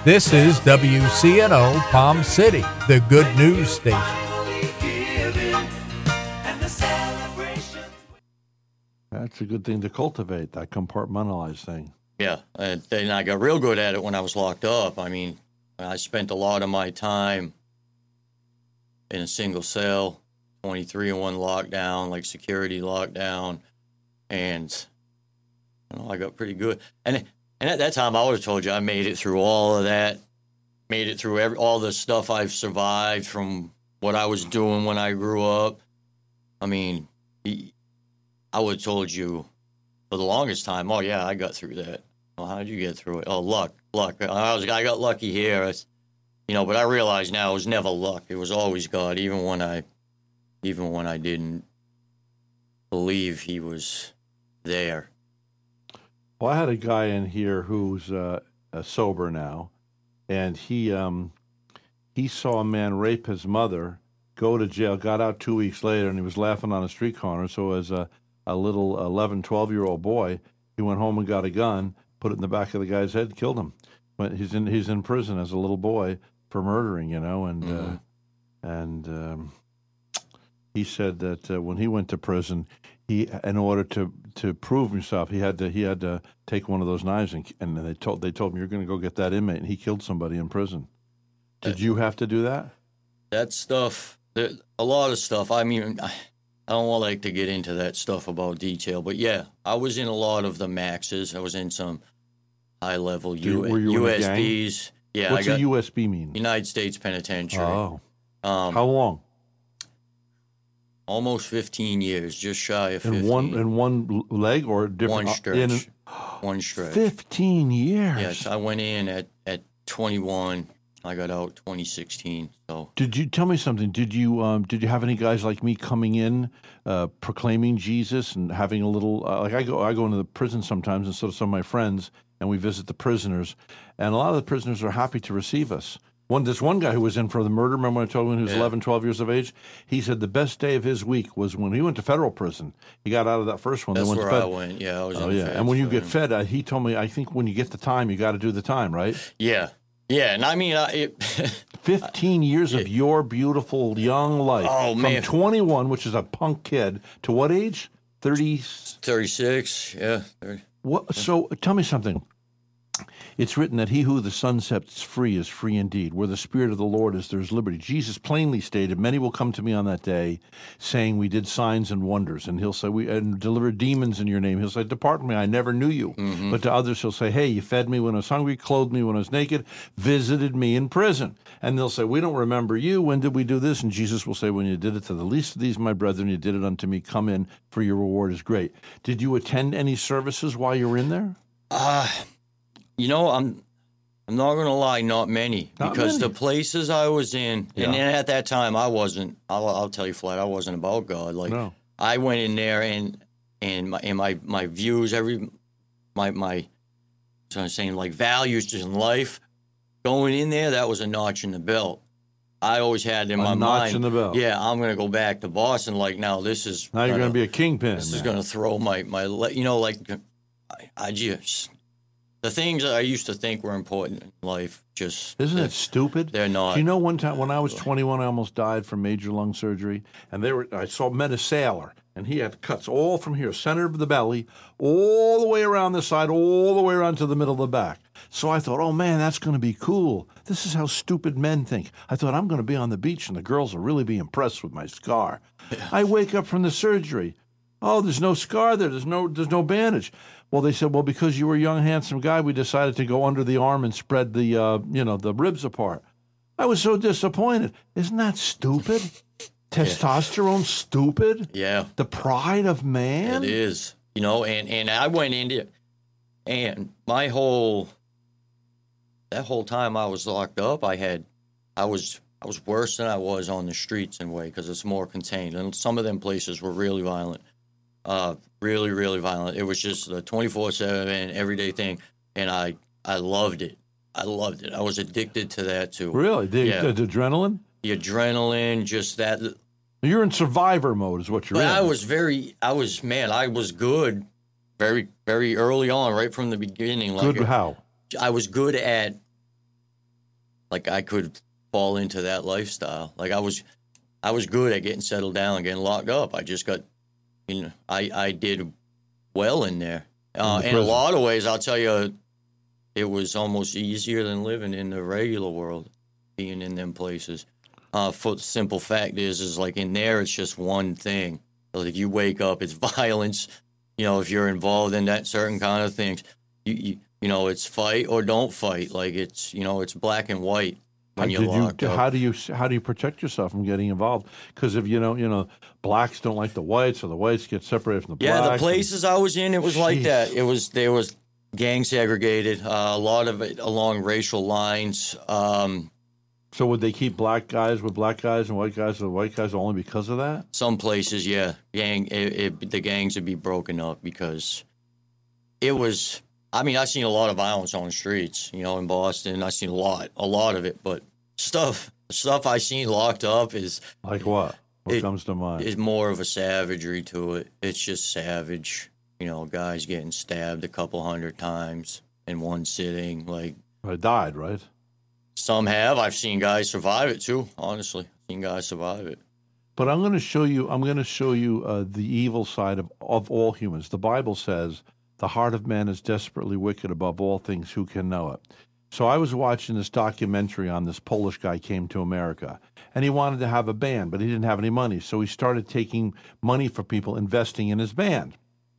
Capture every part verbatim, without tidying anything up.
This is W C N O Palm City, the good news station. That's a good thing to cultivate, that compartmentalized thing. Yeah, and then I got real good at it when I was locked up. I mean, I spent a lot of my time in a single cell, twenty-three in one lockdown, like security lockdown, and you know, I got pretty good. And and at that time, I would have told you I made it through all of that, made it through every, all the stuff I've survived from what I was doing when I grew up. I mean, I would have told you for the longest time, oh, yeah, I got through that. Well, how did you get through it? Oh, luck, luck. I was, I got lucky here. It's, you know, but I realize now it was never luck. It was always God, even when I, even when I didn't believe he was there. Well, I had a guy in here who's uh, uh, sober now, and he um, he saw a man rape his mother, go to jail, got out two weeks later, and he was laughing on a street corner. So as a, a little eleven, twelve-year-old boy, he went home and got a gun, put it in the back of the guy's head, killed him. But he's in he's in prison as a little boy for murdering, you know, and mm-hmm. uh, and um, he said that uh, when he went to prison, he in order to, to prove himself, he had to he had to take one of those knives and and they told they told him you're going to go get that inmate, and he killed somebody in prison. Did you have to do that? That stuff, a lot of stuff. I mean, I don't want like to get into that stuff about detail, but yeah, I was in a lot of the maxes. I was in some high level U- U S Bs. Yeah, what's I got a U S B mean? United States Penitentiary. Oh, um, how long? Almost fifteen years, just shy of fifteen. In one in one leg or different? One stretch. In, one stretch. Fifteen years. Yes, I went in at, at twenty-one. I got out twenty sixteen. So. Did you tell me something? Did you um, did you have any guys like me coming in, uh, proclaiming Jesus and having a little uh, like I go I go into the prison sometimes, and so do some of my friends, and we visit the prisoners, and a lot of the prisoners are happy to receive us. One, this one guy who was in for the murder, remember when I told you when he was yeah. eleven, twelve years of age? He said the best day of his week was when he went to federal prison. He got out of that first one. That's went where to fed- I went, yeah. I was oh, in yeah. the And when you for get him. fed, uh, he told me, I think when you get the time, you got to do the time, right? Yeah. Yeah, and I mean... I, it, fifteen years of your beautiful young life. Oh, man. From twenty-one, which is a punk kid, to what age? thirty? thirty-six, yeah. thirty. What? So tell me something. It's written that he who the Son sets free is free indeed. Where the Spirit of the Lord is, there is liberty. Jesus plainly stated, many will come to me on that day, saying, we did signs and wonders. And he'll say, we and delivered demons in your name. He'll say, depart from me, I never knew you. Mm-hmm. But to others he'll say, hey, you fed me when I was hungry, clothed me when I was naked, visited me in prison. And they'll say, we don't remember you. When did we do this? And Jesus will say, when you did it to the least of these, my brethren, you did it unto me. Come in, for your reward is great. Did you attend any services while you were in there? Uh You know, I'm I'm not going to lie, not many. Not because many. the places I was in, Yeah. and then at that time, I wasn't, I'll, I'll tell you flat, I wasn't about God. Like, No. I went in there and and my and my, my views, every, my, my, so I'm saying, like, values just in life, going in there, that was a notch in the belt. I always had in A my notch mind, in the belt. yeah, I'm going to go back to Boston. Like, now this is... Now you're gonna, going to be a kingpin. This man. is going to throw my, my, le- you know, like, I, I just... The things that I used to think were important in life just... Isn't it stupid? They're not. Do you know one time when I was twenty-one, I almost died from major lung surgery, and they were I saw met a sailor, and he had cuts all from here, center of the belly, all the way around the side, all the way around to the middle of the back. So I thought, oh man, that's going to be cool. This is how stupid men think. I thought, I'm going to be on the beach, and the girls will really be impressed with my scar. Yeah. I wake up from the surgery. Oh, there's no scar there. There's no there's no bandage. Well, they said, well, because you were a young, handsome guy, we decided to go under the arm and spread the, uh, you know, the ribs apart. I was so disappointed. Isn't that stupid? Testosterone, stupid? Yeah. The pride of man? It is. You know, and, and I went into, and my whole, that whole time I was locked up, I had, I was, I was worse than I was on the streets in a way, because it's more contained. And some of them places were really violent. Uh, really, really violent. It was just a twenty-four seven everyday thing, and I, I loved it. I loved it. I was addicted to that too. Really? The, yeah. the, the adrenaline? The adrenaline, just that. You're in survivor mode is what you're but in. I was very, I was, man, I was good very, very early on, right from the beginning. Like good how? I was good at like I could fall into that lifestyle. Like I was, I was good at getting settled down and getting locked up. I just got, you know, I, I did well in there. Uh, the in a prison. lot of ways, I'll tell you, it was almost easier than living in the regular world, being in them places. Uh, for the simple fact is, is like in there, it's just one thing. Like you wake up, it's violence. You know, if you're involved in that certain kind of things, you you, you know, it's fight or don't fight. Like it's, you know, it's black and white when How, you're did you, locked up. how do you how do you protect yourself from getting involved? Because if you know, you know, blacks don't like the whites, or the whites get separated from the Yeah, blacks. the and- places I was in, it was like Jeez. that. It was there was gang segregated. Uh, a lot of it along racial lines. Um, So would they keep black guys with black guys and white guys with white guys only because of that? some places, yeah, gang. It, it, the gangs would be broken up because it was. I mean, I've seen a lot of violence on the streets. You know, in Boston, I've seen a lot, a lot of it. But stuff, stuff I seen locked up is Like what? What It- comes to mind? is more of a savagery to it. It's just savage. You know, guys getting stabbed a couple hundred times in one sitting. Like I died, right? some have. I've seen guys survive it too. Honestly, seen guys survive it. But I'm going to show you. I'm going to show you uh, the evil side of of all humans. The Bible says the heart of man is desperately wicked above all things. Who can know it? So I was watching this documentary on this Polish guy came to America, and he wanted to have a band, but he didn't have any money. So he started taking money for people, investing in his band.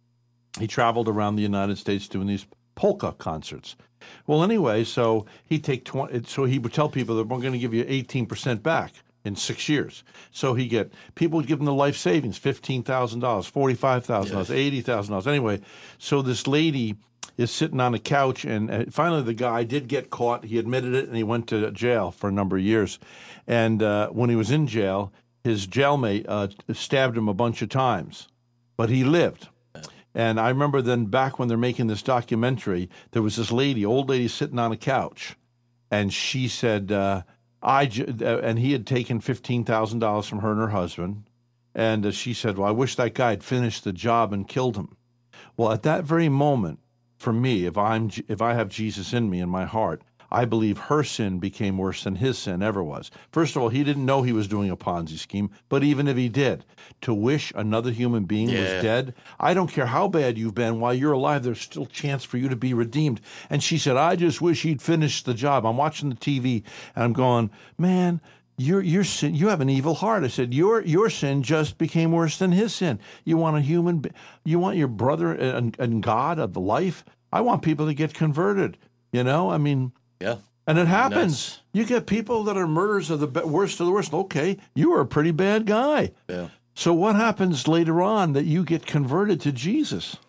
He traveled around the United States doing these polka concerts. Well, anyway, so he'd take twenty. So he would tell people that we're going to give you eighteen percent back in six years. So he get people would give him the life savings, fifteen thousand dollars, forty-five thousand dollars, eighty thousand dollars. Anyway, so this lady is sitting on a couch, and uh, finally the guy did get caught. He admitted it, and he went to jail for a number of years. And uh, when he was in jail, his jailmate uh, stabbed him a bunch of times, but he lived. And I remember then back when they're making this documentary, there was this lady, old lady, sitting on a couch, and she said, uh, "I," j- uh, and he had taken fifteen thousand dollars from her and her husband, and uh, she said, "Well, I wish that guy had finished the job and killed him." Well, at that very moment, for me, if I'm J- if I have Jesus in me in my heart, I believe her sin became worse than his sin ever was. First of all, he didn't know he was doing a Ponzi scheme, but even if he did, to wish another human being Yeah. was dead, I don't care how bad you've been, while you're alive, there's still chance for you to be redeemed. And she said, I just wish he'd finished the job. I'm watching the T V, and I'm going, man, your your sin, you have an evil heart. I said, your your sin just became worse than his sin. You want a human, be- you want your brother and, and God of the life? I want people to get converted, you know? I mean... Yeah. And it happens. that's- You get people that are murderers of the be- worst of the worst. Okay, you were a pretty bad guy. Yeah. So what happens later on that you get converted to Jesus?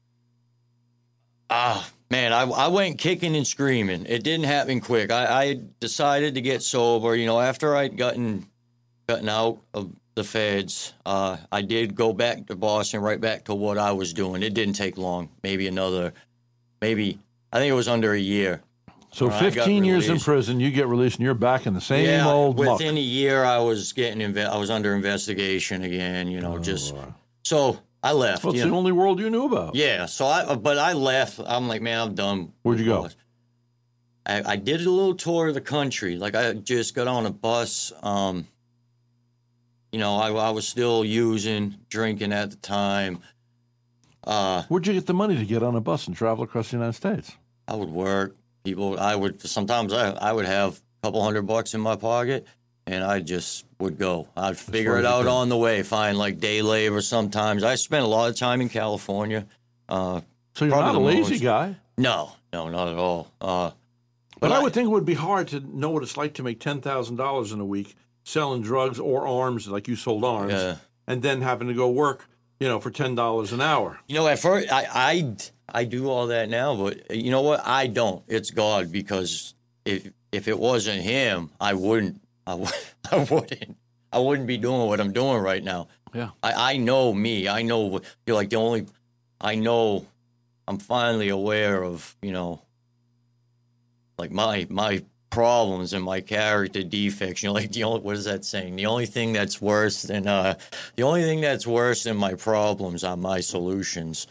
Ah, man, I, I went kicking and screaming. It didn't happen quick. I, I decided to get sober. You know, after I'd gotten gotten out of the feds, uh, I did go back to Boston, right back to what I was doing. It didn't take long. Maybe another, maybe I think it was under a year. So Well, I got fifteen years in released. prison, you get released, and you're back in the same yeah, old muck. within a year, I was getting inve- I was under investigation again. You know, just wow. so I left. Well, it's you the know. only world you knew about. Yeah, so I but I left. I'm like, man, I'm done. Where'd you go? I, I did a little tour of the country. Like I just got on a bus. Um, you know, I, I was still using, drinking at the time. Uh, Where'd you get the money to get on a bus and travel across the United States? I would work. People, I would sometimes I, I would have a couple hundred bucks in my pocket, and I just would go. I'd figure far it as you out could. on the way. Find like day labor. Sometimes I spent a lot of time in California. Uh, So you're Probably not a the lazy most. guy. no, no, not at all. Uh, But I would think it would be hard to know what it's like to make ten thousand dollars in a week selling drugs or arms, like you sold arms, Yeah. and then having to go work, you know, for ten dollars an hour. You know, at first, I, I, I do all that now, but you know what? I don't. It's God, because if if it wasn't Him, I wouldn't. I, would, I wouldn't. I wouldn't be doing what I'm doing right now. Yeah. I, I know me. I know what you're like. The only, I know, I'm finally aware of, you know, like my my problems and my character defects. You know, like the only, what is that saying? The only thing that's worse than uh, the only thing that's worse than my problems are my solutions.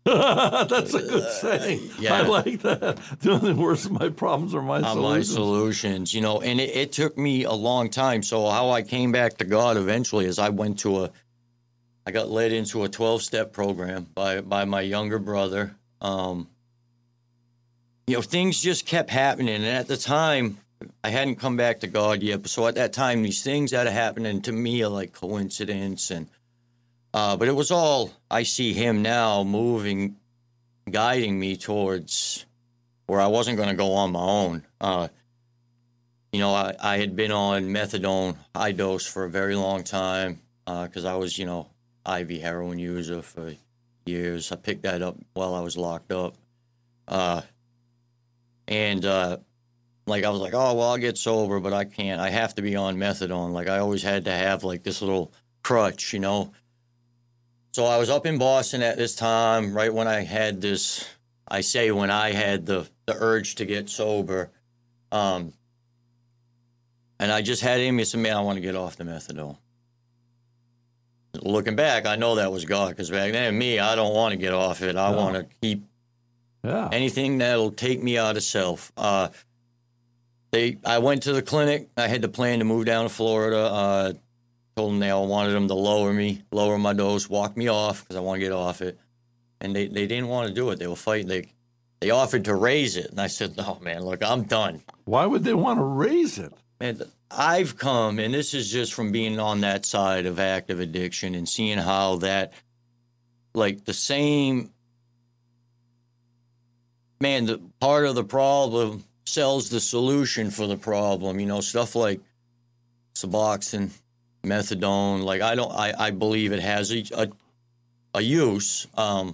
That's a good saying. yeah. I like that. The only worst of my problems are my Uh, solutions. my solutions, you know, and it, it took me a long time. So how I came back to God eventually is I went to a, I got led into a twelve-step program by by my younger brother. Um, you know, things just kept happening, and at the time, I hadn't come back to God yet. So at that time, these things that are happening to me are like coincidence, and uh, but it was all I see Him now moving, guiding me towards where I wasn't going to go on my own. Uh, you know, I, I had been on methadone high dose for a very long time because uh, I was, you know, I V heroin user for years. I picked that up while I was locked up. Uh, and, uh, like, I was like, oh, well, I'll get sober, but I can't. I have to be on methadone. Like, I always had to have, like, this little crutch, you know. So I was up in Boston at this time, right when I had this, I say when I had the, the urge to get sober. Um, and I just had him, he said, man, I want to get off the methadone. Looking back, I know that was God, because back then, me, I don't want to get off it. I no. want to keep yeah. anything that'll take me out of self. Uh, they, I went to the clinic. I had the plan to move down to Florida. Uh, told them they all wanted them to lower me, lower my dose, walk me off, because I want to get off it. And they, they didn't want to do it. They were fighting. They, they offered to raise it. And I said, no, man, look, I'm done. Why would they want to raise it? Man, I've come, and this is just from being on that side of active addiction and seeing how that, like, the same, man, the part of the problem sells the solution for the problem. You know, stuff like Suboxone, methadone. Like, I don't, I, I believe it has a, a, a use, um,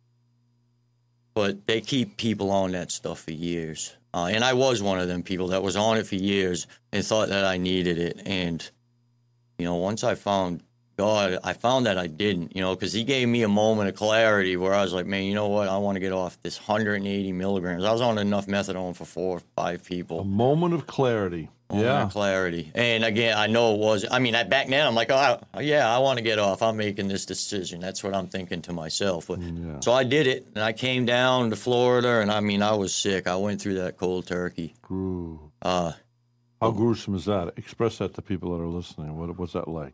but they keep people on that stuff for years. Uh, and I was one of them people that was on it for years and thought that I needed it. And, you know, once I found God, I found that I didn't, you know, because He gave me a moment of clarity where I was like, man, you know what? I want to get off this one hundred eighty milligrams. I was on enough methadone for four or five people. A moment of clarity. Moment yeah. of clarity. And again, I know it was, I mean, I, back then I'm like, oh, I, yeah, I want to get off. I'm making this decision. That's what I'm thinking to myself. But, yeah. So I did it, and I came down to Florida, and I mean, I was sick. I went through that cold turkey. Ooh. Uh, How gruesome is that? Express that to people that are listening. What What's that like?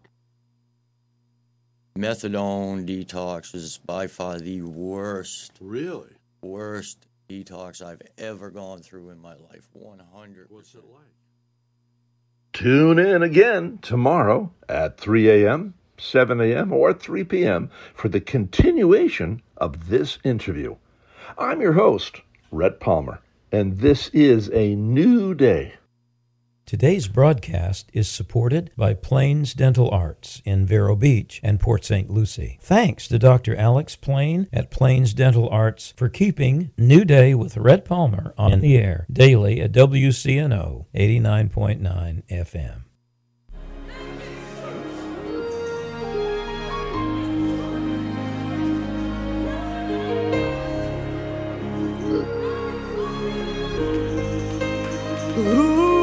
Methadone detox was by far the worst. Really? Worst detox I've ever gone through in my life. one hundred percent. What's it like? Tune in again tomorrow at three a.m., seven a.m., or three p.m. for the continuation of this interview. I'm your host, Rhett Palmer, and this is a new day. Today's broadcast is supported by Plains Dental Arts in Vero Beach and Port Saint Lucie. Thanks to Doctor Alex Plain at Plains Dental Arts for keeping New Day with Rhett Palmer on the air daily at W C N O eighty-nine point nine F M. Ooh.